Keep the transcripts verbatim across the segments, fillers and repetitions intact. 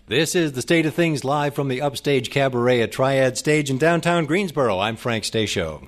This is the State of Things live from the Upstage Cabaret at Triad Stage in downtown Greensboro. I'm Frank Stasio.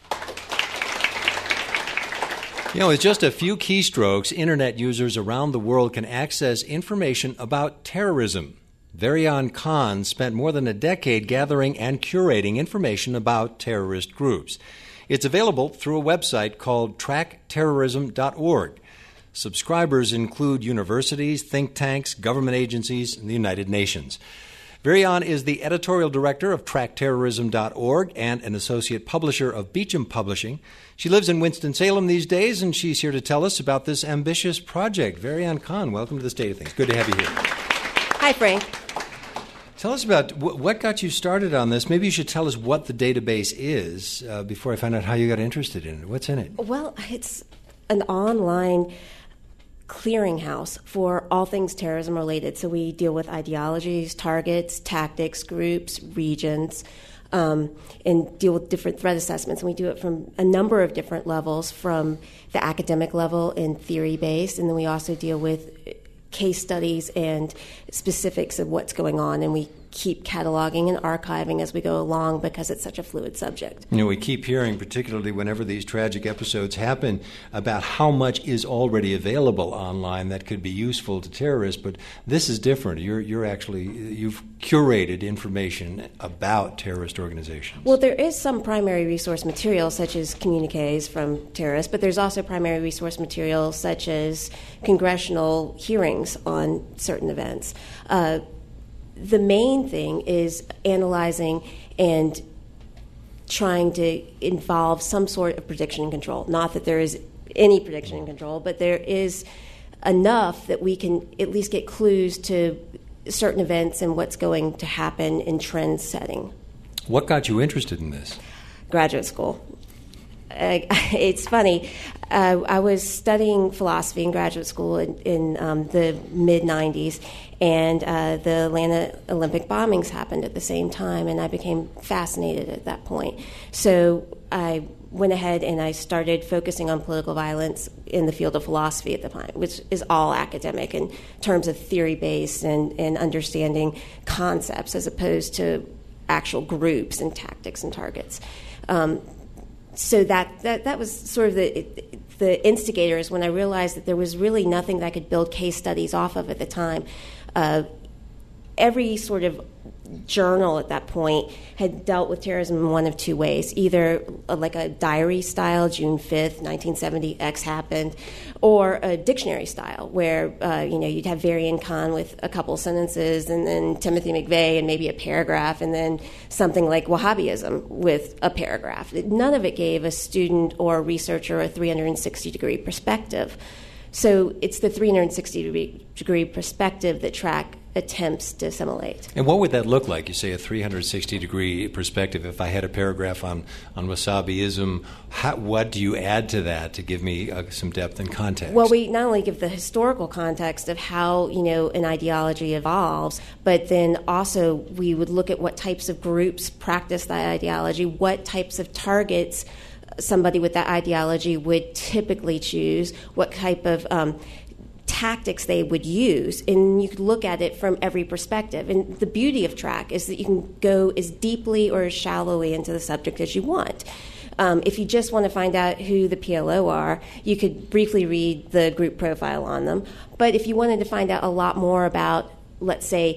You know, with just a few keystrokes, Internet users around the world can access information about terrorism. Varian Khan spent more than a decade gathering and curating information about terrorist groups. It's available through a website called track terrorism dot org. Subscribers include universities, think tanks, government agencies, and the United Nations. Varian is the editorial director of track terrorism dot org and an associate publisher of Beecham Publishing. She lives in Winston-Salem these days, and she's here to tell us about this ambitious project. Varian Khan, welcome to the State of Things. Good to have you here. Hi, Frank. Tell us about w- what got you started on this. Maybe you should tell us what the database is uh, before I find out how you got interested in it. What's in it? Well, it's an online clearinghouse for all things terrorism related. So we deal with ideologies, targets, tactics, groups, regions, um, and deal with different threat assessments. And we do it from a number of different levels, from the academic level and theory-based, and then we also deal with case studies and specifics of what's going on, and we keep cataloging and archiving as we go along because it's such a fluid subject. You know, we keep hearing, particularly whenever these tragic episodes happen, about how much is already available online that could be useful to terrorists, but this is different. You're you're actually, you've curated information about terrorist organizations. Well, there is some primary resource material, such as communiques from terrorists, but there's also primary resource material, such as congressional hearings on certain events. Uh, The main thing is analyzing and trying to involve some sort of prediction and control. Not that there is any prediction and control, but there is enough that we can at least get clues to certain events and what's going to happen in trend setting. What got you interested in this? Graduate school. Uh, it's funny. Uh, I was studying philosophy in graduate school in, in um, the mid nineties, and uh, the Atlanta Olympic bombings happened at the same time, and I became fascinated at that point. So I went ahead and I started focusing on political violence in the field of philosophy at the time, which is all academic in terms of theory-based and, and understanding concepts as opposed to actual groups and tactics and targets. Um, So that, that that was sort of the the instigator is when I realized that there was really nothing that I could build case studies off of at the time. Uh, every sort of journal at that point had dealt with terrorism in one of two ways, either a, like a diary style, June fifth, nineteen seventy, X happened, or a dictionary style where uh, you know you'd have Varian Khan with a couple sentences and then Timothy McVeigh and maybe a paragraph and then something like Wahhabism with a paragraph. None of it gave a student or a researcher a three hundred sixty degree perspective. So it's the three hundred sixty degree perspective that track attempts to assimilate. And what would that look like? You say a three hundred sixty degree perspective. If I had a paragraph on, on Wahhabism, how, what do you add to that to give me uh, some depth and context? Well, we not only give the historical context of how, you know, an ideology evolves, but then also we would look at what types of groups practice that ideology, what types of targets somebody with that ideology would typically choose, what type of um, tactics they would use, and you could look at it from every perspective. And the beauty of track is that you can go as deeply or as shallowly into the subject as you want. Um, if you just want to find out who the P L O are, you could briefly read the group profile on them. But if you wanted to find out a lot more about, let's say,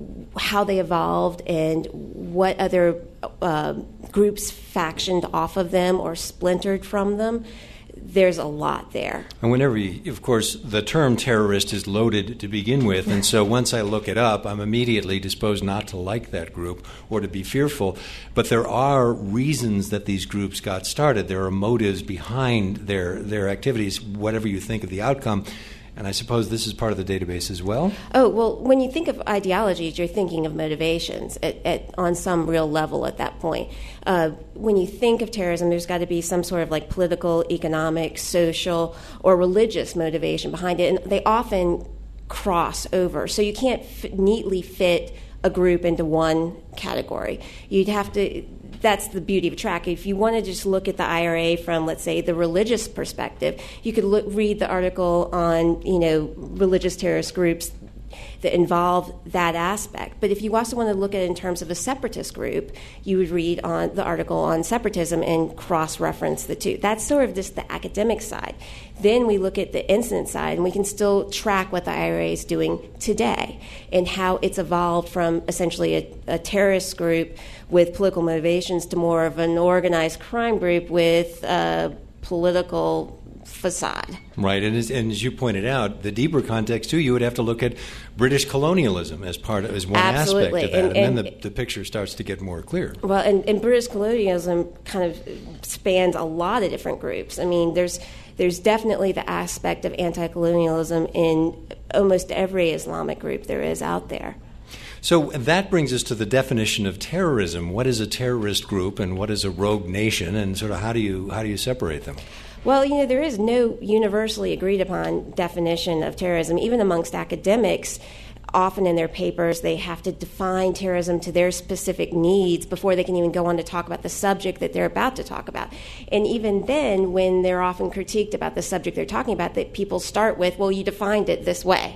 how they evolved and what other uh, groups factioned off of them or splintered from them, there's a lot there. And whenever you, of course, the term terrorist is loaded to begin with, and so once I look it up, I'm immediately disposed not to like that group or to be fearful. But there are reasons that these groups got started. There are motives behind their, their activities, whatever you think of the outcome. And I suppose this is part of the database as well? Oh, well, when you think of ideologies, you're thinking of motivations at, at, on some real level at that point. Uh, when you think of terrorism, there's got to be some sort of like political, economic, social, or religious motivation behind it, and they often cross over. So you can't f- neatly fit a group into one category. You'd have to... That's the beauty of track. If you want to just look at the I R A from, let's say, the religious perspective, you could look, read the article on, you know, religious terrorist groups that involve that aspect. But if you also want to look at it in terms of a separatist group, you would read on the article on separatism and cross-reference the two. That's sort of just the academic side. Then we look at the incident side, and we can still track what the I R A is doing today and how it's evolved from essentially a, a terrorist group with political motivations to more of an organized crime group with a political facade. Right, and as, and as you pointed out, the deeper context too, you would have to look at British colonialism as part of, as one Absolutely. aspect of that, and, and, and then the, the picture starts to get more clear. Well, and, and British colonialism kind of spans a lot of different groups. I mean, there's there's definitely the aspect of anti-colonialism in almost every Islamic group there is out there. So that brings us to the definition of terrorism. What is a terrorist group, and what is a rogue nation, and sort of how do you how do you separate them? Well, you know, there is no universally agreed upon definition of terrorism. Even amongst academics, often in their papers, they have to define terrorism to their specific needs before they can even go on to talk about the subject that they're about to talk about. And even then, when they're often critiqued about the subject they're talking about, that people start with, well, you defined it this way.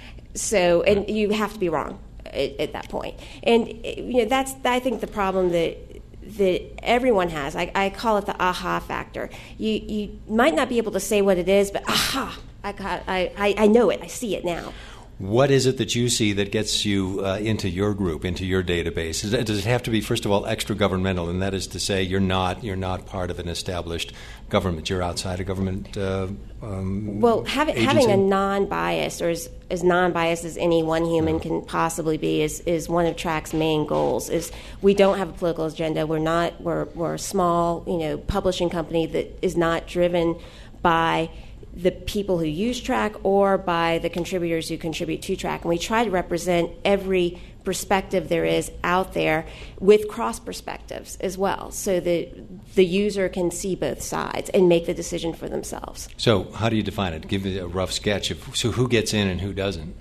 So, and you have to be wrong at, at that point. And, you know, that's, I think, the problem that that everyone has. I, I call it the aha factor. You you might not be able to say what it is, but aha, I got, I, I, I know it. I see it now. What is it that you see that gets you uh, into your group, into your database? Is it, does it have to be, first of all, extra-governmental, and that is to say you're not you're not part of an established government. You're outside a government uh, um, Well, having, agency? having a non-biased, or as, as non-biased as any one human can possibly be, is, is one of TRAC's main goals. Is we don't have a political agenda. We're not. We're we're a small, you know, publishing company that is not driven by the people who use TRAC or by the contributors who contribute to TRAC. And we try to represent every perspective there is out there with cross perspectives as well, so that the user can see both sides and make the decision for themselves. So how do you define it? Give me a rough sketch of so who gets in and who doesn't.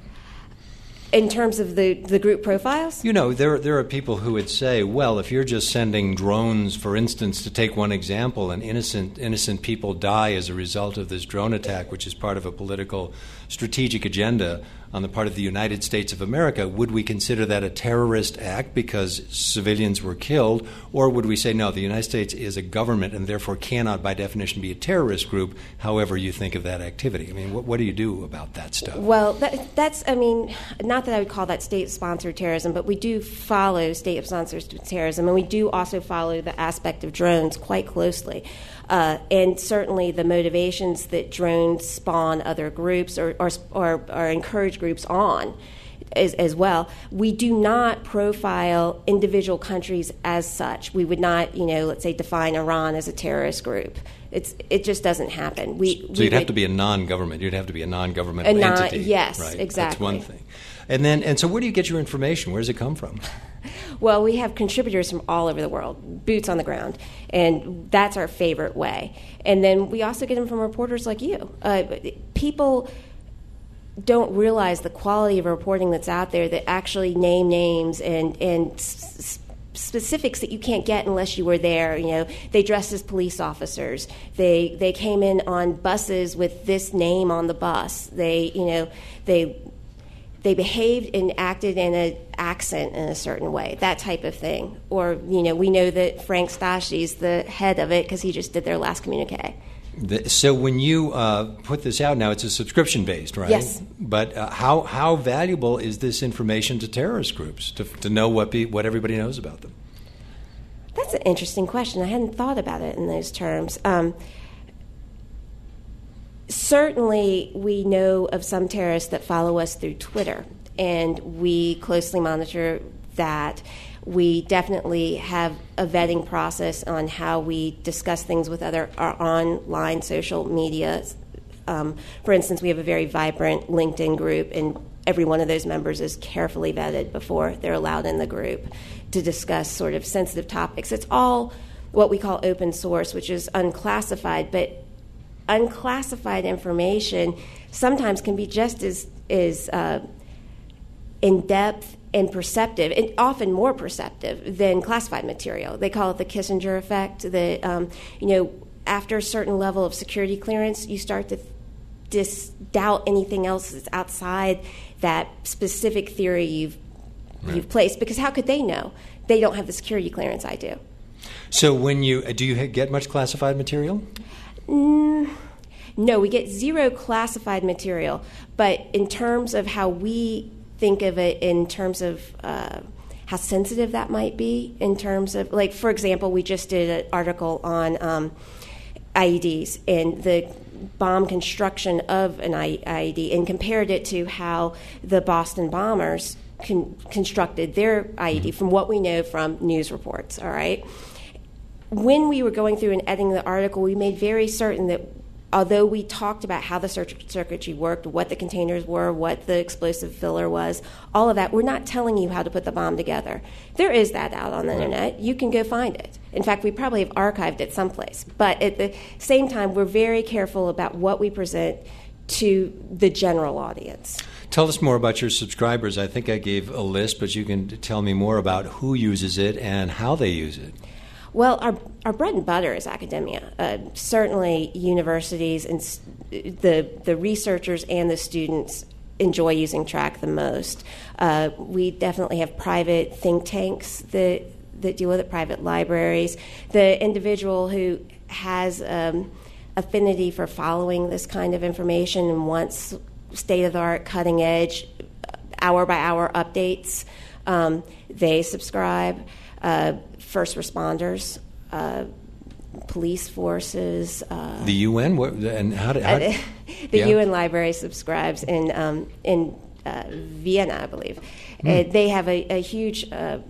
In terms of the, the group profiles? You know, there there are people who would say, well, if you're just sending drones, for instance, to take one example, and innocent innocent people die as a result of this drone attack, which is part of a political strategic agenda on the part of the United States of America, would we consider that a terrorist act because civilians were killed? Or would we say, no, the United States is a government and therefore cannot, by definition, be a terrorist group, however you think of that activity? I mean, what, what do you do about that stuff? Well, that, that's, I mean, not that I would call that state-sponsored terrorism, but we do follow state-sponsored terrorism, and we do also follow the aspect of drones quite closely. Uh, and certainly the motivations that drones spawn other groups or, or, or, or encourage groups on as, as well. We do not profile individual countries as such. We would not, you know, let's say define Iran as a terrorist group. It's it just doesn't happen. We, so we you'd have would, to be a non-government. You'd have to be a non-governmental a non, entity. Yes, right? exactly. That's one thing. And then, and so where do you get your information? Where does it come from? Well, we have contributors from all over the world, boots on the ground, and that's our favorite way. And then we also get them from reporters like you. Uh, people don't realize the quality of reporting that's out there that actually name names and and s- specifics that you can't get unless you were there. You know, they dressed as police officers. They they came in on buses with this name on the bus. They you know they. They behaved and acted in an accent in a certain way, that type of thing. Or, you know, we know that Frank Stashi's the head of it because he just did their last communique. The, so when you uh, put this out now, it's a subscription-based, right? Yes. But uh, how how valuable is this information to terrorist groups to to know what be, what everybody knows about them? That's an interesting question. I hadn't thought about it in those terms. Um, Certainly, we know of some terrorists that follow us through Twitter, and we closely monitor that. We definitely have a vetting process on how we discuss things with other our online social media. Um, for instance, we have a very vibrant LinkedIn group, and every one of those members is carefully vetted before they're allowed in the group to discuss sort of sensitive topics. It's all what we call open source, which is unclassified, but unclassified information sometimes can be just as, as uh, in-depth and perceptive, and often more perceptive than classified material. They call it the Kissinger effect, that, um, you know, after a certain level of security clearance, you start to dis- doubt anything else that's outside that specific theory you've right. you've placed, because how could they know? They don't have the security clearance I do. So when you do you get much classified material? Mm, no, we get zero classified material, but in terms of how we think of it, in terms of uh, how sensitive that might be, in terms of, like, for example, we just did an article on um, I E Ds and the bomb construction of an I E D and compared it to how the Boston bombers con- constructed their I E D from what we know from news reports, all right? When we were going through and editing the article, we made very certain that although we talked about how the cir- circuitry worked, what the containers were, what the explosive filler was, all of that, we're not telling you how to put the bomb together. There is that out on the right. internet. You can go find it. In fact, we probably have archived it someplace. But at the same time, we're very careful about what we present to the general audience. Tell us more about your subscribers. I think I gave a list, but you can tell me more about who uses it and how they use it. Well, our our bread and butter is academia. Uh, certainly, universities and s- the the researchers and the students enjoy using Track the most. Uh, we definitely have private think tanks that that deal with it, private libraries. The individual who has um, affinity for following this kind of information and wants state-of-the-art, cutting-edge, hour-by-hour updates, um, they subscribe. Uh, first responders, uh, police forces. Uh, the U N? What, and how did... How, the yeah. U N Library subscribes in um, in uh, Vienna, I believe. Mm. Uh, they have a, a huge... Uh,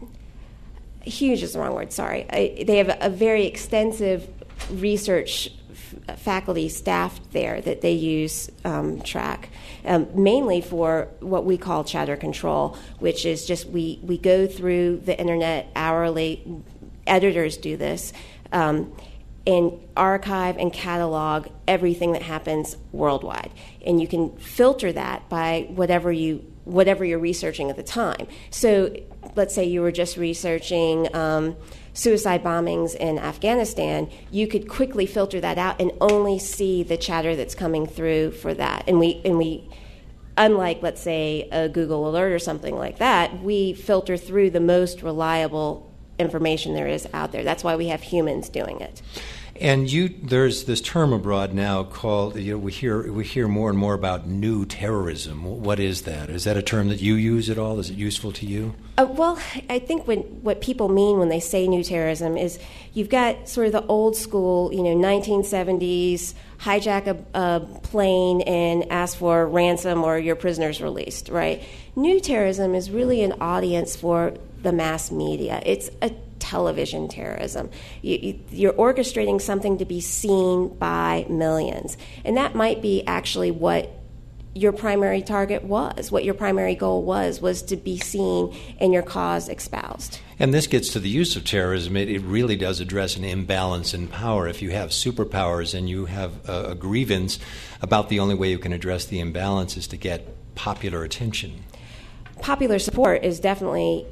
huge is the wrong word, sorry. Uh, they have a, a very extensive research f- faculty staff there that they use um, Track, um, mainly for what we call chatter control, which is just we, we go through the internet hourly. Editors do this, um, and archive and catalog everything that happens worldwide. And you can filter that by whatever you whatever you're researching at the time. So let's say you were just researching um, suicide bombings in Afghanistan, you could quickly filter that out and only see the chatter that's coming through for that. And we, and we, unlike, let's say, a Google alert or something like that, we filter through the most reliable information there is out there. That's why we have humans doing it. And you, there's this term abroad now called, you know, we hear we hear more and more about new terrorism. What is that? Is that a term that you use at all? Is it useful to you? Uh, well, I think when, what people mean when they say new terrorism is you've got sort of the old school, you know, nineteen seventies, hijack a, a plane and ask for ransom or your prisoners released, right? New terrorism is really an audience for the mass media. It's a television terrorism. You, you, you're orchestrating something to be seen by millions. And that might be actually what your primary target was, what your primary goal was, was to be seen and your cause espoused. And this gets to the use of terrorism. It, it really does address an imbalance in power. If you have superpowers and you have a, a grievance, about the only way you can address the imbalance is to get popular attention. Popular support is definitely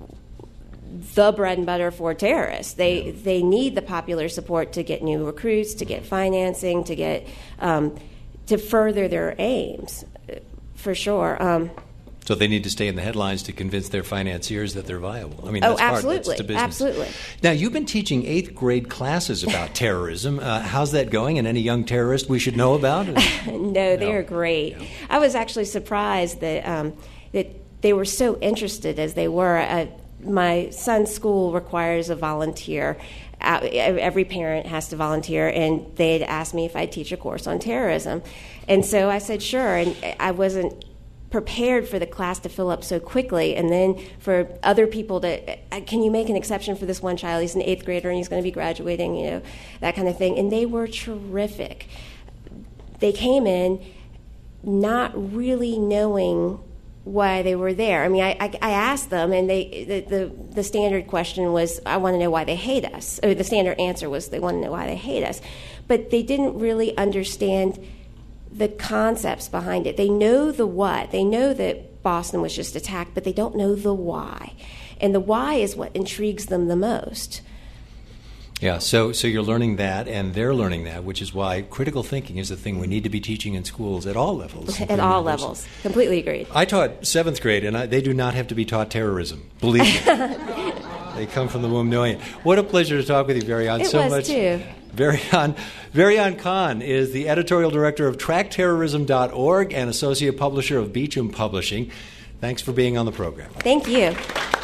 the bread and butter for terrorists. They yeah. they need the popular support to get new recruits, to get financing, to get um, to further their aims, for sure. Um, so they need to stay in the headlines to convince their financiers that they're viable. I mean, oh, that's absolutely, part, that's the business. Absolutely. Now, you've been teaching eighth grade classes about terrorism. Uh, how's that going? And any young terrorist we should know about? no, they're no. great. Yeah. I was actually surprised that um, that they were so interested as they were. Uh, my son's school requires a volunteer. Uh, every parent has to volunteer, and they'd asked me if I'd teach a course on terrorism. And so I said sure, and I wasn't prepared for the class to fill up so quickly, and then for other people to, can you make an exception for this one child? He's an eighth grader and he's going to be graduating, you know, that kind of thing. And they were terrific. They came in not really knowing why they were there. I mean, I, I, I asked them, and they the, the, the standard question was, I want to know why they hate us. Or the standard answer was, they want to know why they hate us. But they didn't really understand the concepts behind it. They know the what. They know that Boston was just attacked, but they don't know the why. And the why is what intrigues them the most. Yeah, so so you're learning that, and they're learning that, which is why critical thinking is the thing we need to be teaching in schools at all levels. At all levels. Completely agreed. I taught seventh grade, and I, they do not have to be taught terrorism. Believe me. They come from the womb knowing it. What a pleasure to talk with you, Varian. It so was, much. too. Varian, Varian Khan is the editorial director of track terrorism dot org and associate publisher of Beecham Publishing. Thanks for being on the program. Thank you.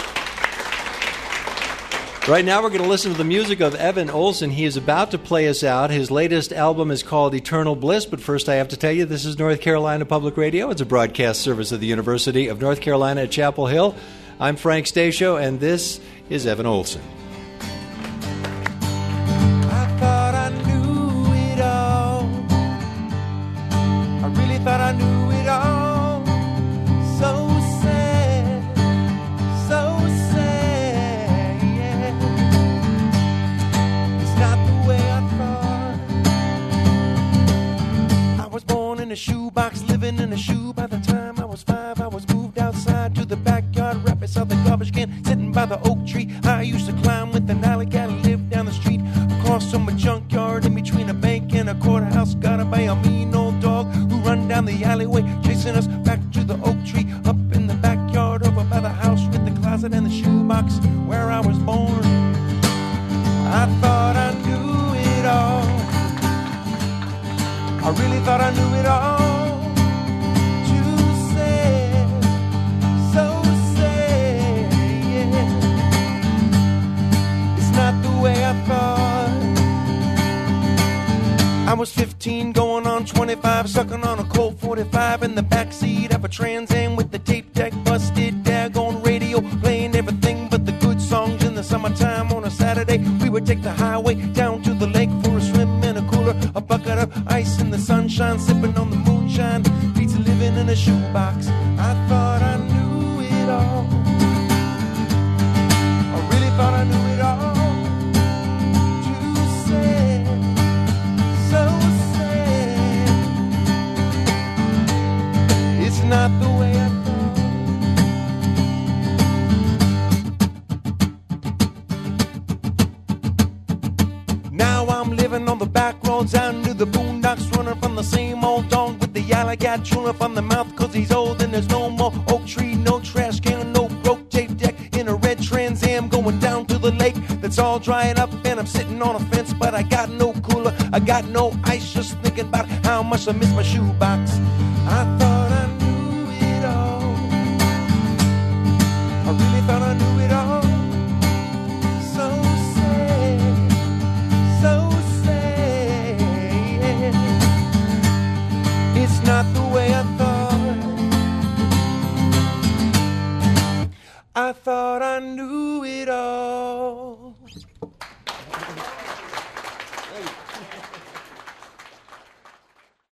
Right now we're going to listen to the music of Evan Olson. He is about to play us out. His latest album is called Eternal Bliss, but first I have to tell you this is North Carolina Public Radio. It's a broadcast service of the University of North Carolina at Chapel Hill. I'm Frank Stasio, and this is Evan Olson. I thought I knew it all. I really thought I knew it all. So in a shoebox, living in a shoe. By the time I was five, I was moved outside to the backyard, right beside the garbage can, sitting by the oak tree. I used to climb with an alley cat and live down the street, across from a junkyard, in between a bank and a courthouse. Got by a mean old dog who run down the alleyway, chasing us back to the oak tree, up in the backyard, over by the house with the closet and the shoebox where I was born. I thought I knew it all. I really thought I knew it all. Too sad, so sad, yeah. It's not the way I thought. I was fifteen, going on twenty-five, sucking on a Colt forty-five in the backseat of a Trans Am with the tape deck busted, daggone radio playing everything but the good songs. In the summertime on a Saturday, we would take the highway down to the lake for a swim in a cooler, a bucket of ice in the sunshine, sipping on the moonshine, pizza living in a shoebox. I thought I knew it all. I really thought I knew it all. Too sad, so sad. It's not the way I thought. Now I'm living on the back roads down to the boondocks, running from the same old dog with the yellow cat chewing from the mouth, cause he's old and there's no more oak tree, no trash can, no broke tape deck, in a red Trans Am going down to the lake that's all dried up, and I'm sitting on a fence, but I got no cooler, I got no ice, just thinking about how much I miss my shoebox. I thought I knew it all. I really thought I knew it all. So sad, so sad, yeah. It's not the way I thought. I thought I knew it all.